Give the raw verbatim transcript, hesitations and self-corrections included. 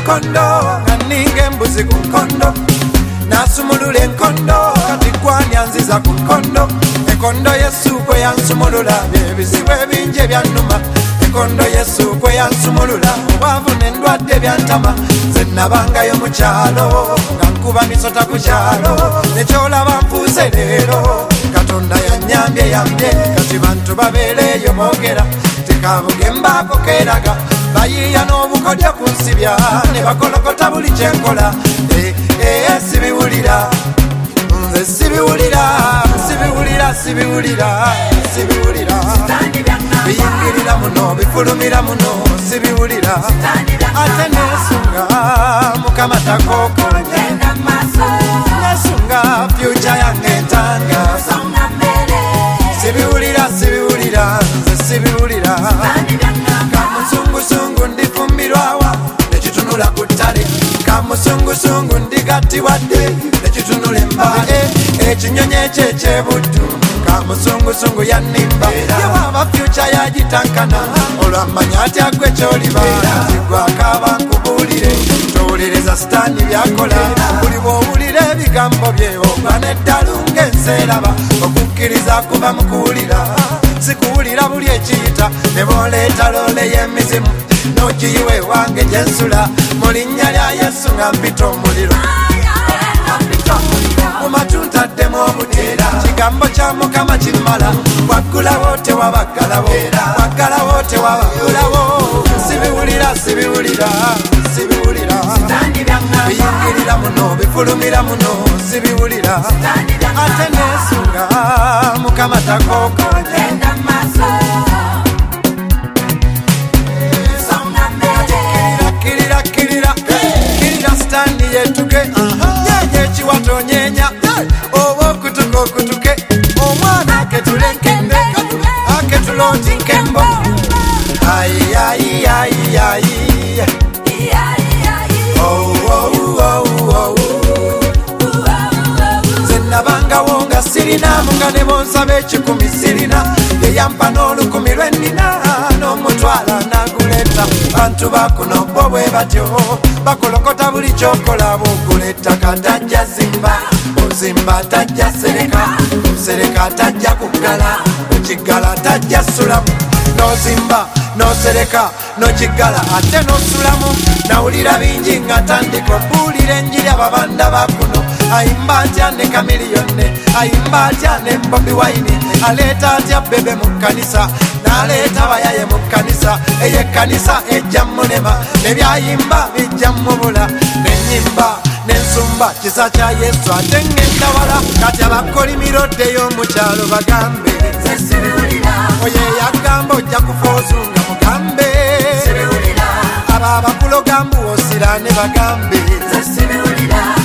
nkondo naninga embuzi ku nkondo nasumulula enkondo kati gwani anziza ku nkondo enkondo Yesu kwe yansumulula ebizibu ebingi ebyannuma enkondo Yesu kwe yansumulula obwavu n'endwadde byantama nze nabangayo mu kyalo nga nkuba misota ku kyalo nekyolaba nfuuse leero Katonda yannyambye yambye kati bantu babeereeyo boogera tekabugembaako keeraga bayiiya n'obukodya ku nsibya ne bakolokota buli kyenkola ee sibiwulira nze sibiwulira sibiwulira sibiwulira sibiwulira biyingirira muno bifulumira muno sibiwulira ate nesunga mukama takokonye nesunga fyuca yange entanga sibiwulira sibiwulira nze sibiwulira kamusungusungu ndifumbirwawa nekitunula ku ttale kamusungusungu ndigattibwadde nekitunula embae ekinyonyi ekyo ekyebuddu kamusungusungu yannimba yewaba fyuca yagitankana olwamanya atya gwe kyoliba zigwakaba nkubuulire towuliriza sitaani byakola buli bw'owulira ebigambo bye ogwa n'eddalu ng'enseeraba okukkiriza kuba mu kuwulira sikuwulira buli ekiyita ne booleeta loole y'emizimu n'ogiyiwa ewange gye nsula mu linnya lya Yesu nga mpita omuliro mu matu ntaddemu obuteera kigambo kya Mukama kimala waggulawo tewabaggalawo waggalawo tewabaggulawo sibiwulira sibiwulira sibiwulira biyingirira muno bifulumira muno sibiwulira ate nesunga Mukama takokonye kirira kirira kirira standi yetuge nyenye ekiwatonyenya oba okutuka okutuke omwana aketulenkende aketuloti nkembo ayiayiayiayi nze nabangawo nga sirinamu nga ne bonsaba ekikumi sirina yeyampa n'olukumi lwennina n'omutwala naguleeta bantu bakuno bo bwe batyo bakolokota buli kyokola bwoguleta katajja zimba ozimba tajja sereka sereka tajja kuggala okigala tajja sulamu nozimba nosereka nokigala ate nosulamu nawulira bingi nga tandika obuulira enjiri ababanda bakuno ayimba atya ne kamiliyone ayimba atya ne Bobi Wine aleeta atya bebe mu kkanisa n'aleeta bayaye mu kkanisa eyo ekkanisa ejja munema nebyayimba bijja mubula nenyimba nensumba kisa kya Yesu ate ngenda wala kati abakolimiro ddeyo mu kyalo bagambe oye yagamba ojja kufa ozunga mugambe abo abakulogambu osira ne bagambe